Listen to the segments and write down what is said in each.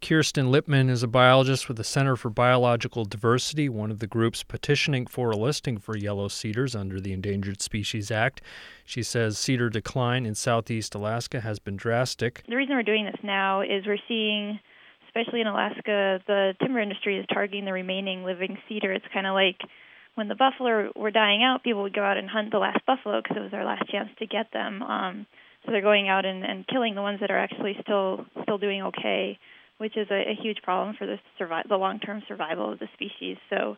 Kirsten Lippman is a biologist with the Center for Biological Diversity, one of the groups petitioning for a listing for yellow cedars under the Endangered Species Act. She says cedar decline in southeast Alaska has been drastic. The reason we're doing this now is we're seeing, especially in Alaska, the timber industry is targeting the remaining living cedar. It's kind of like when the buffalo were dying out, people would go out and hunt the last buffalo because it was their last chance to get them. So they're going out and killing the ones that are actually still doing okay, which is a huge problem for the long-term survival of the species. So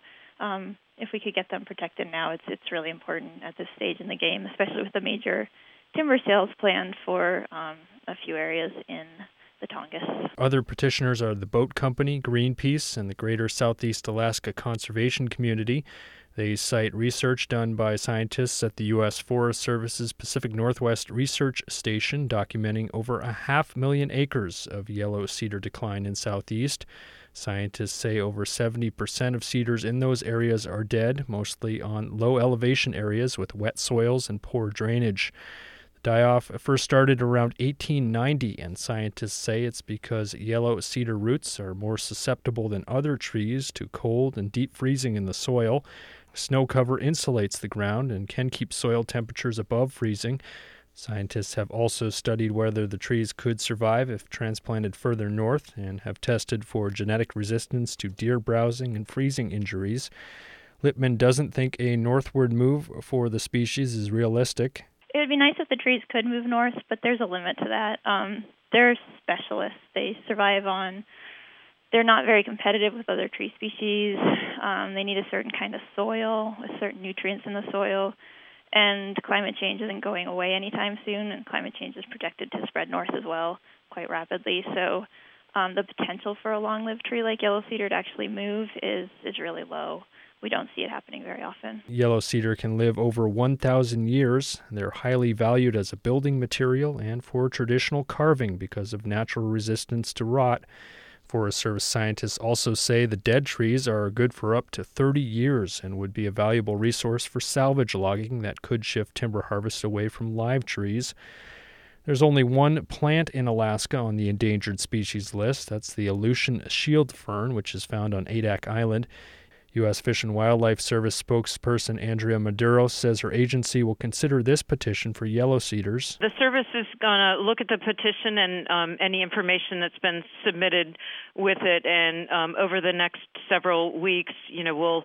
if we could get them protected now, it's really important at this stage in the game, especially with the major timber sales planned for a few areas in the Tongass. Other petitioners are the Boat Company, Greenpeace, and the Greater Southeast Alaska Conservation Community. They cite research done by scientists at the U.S. Forest Service's Pacific Northwest Research Station documenting over 500,000 acres of yellow cedar decline in southeast. Scientists say over 70% of cedars in those areas are dead, mostly on low-elevation areas with wet soils and poor drainage. The die-off first started around 1890, and scientists say it's because yellow cedar roots are more susceptible than other trees to cold and deep freezing in the soil. Snow cover insulates the ground and can keep soil temperatures above freezing. Scientists have also studied whether the trees could survive if transplanted further north and have tested for genetic resistance to deer browsing and freezing injuries. Lippman doesn't think a northward move for the species is realistic. It would be nice if the trees could move north, but there's a limit to that. They're specialists. They survive on... They're not very competitive with other tree species. They need a certain kind of soil, with certain nutrients in the soil, and climate change isn't going away anytime soon, and climate change is projected to spread north as well quite rapidly. So the potential for a long-lived tree like yellow cedar to actually move is really low. We don't see it happening very often. Yellow cedar can live over 1,000 years. They're highly valued as a building material and for traditional carving because of natural resistance to rot. Forest Service scientists also say the dead trees are good for up to 30 years and would be a valuable resource for salvage logging that could shift timber harvest away from live trees. There's only one plant in Alaska on the endangered species list. That's the Aleutian shield fern, which is found on Adak Island. U.S. Fish and Wildlife Service spokesperson Andrea Maduro says her agency will consider this petition for yellow cedars. The service is going to look at the petition and any information that's been submitted with it, and over the next several weeks, we'll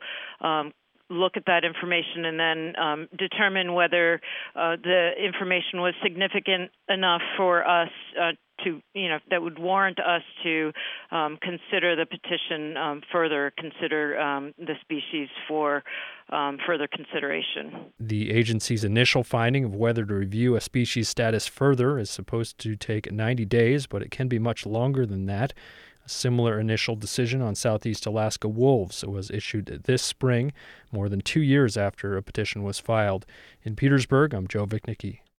look at that information and then determine whether the information was significant enough for us that would warrant us to consider the petition further, consider the species for further consideration. The agency's initial finding of whether to review a species status further is supposed to take 90 days, but it can be much longer than that. A similar initial decision on southeast Alaska wolves was issued this spring, more than 2 years after a petition was filed. In Petersburg, I'm Joe Vichnicki.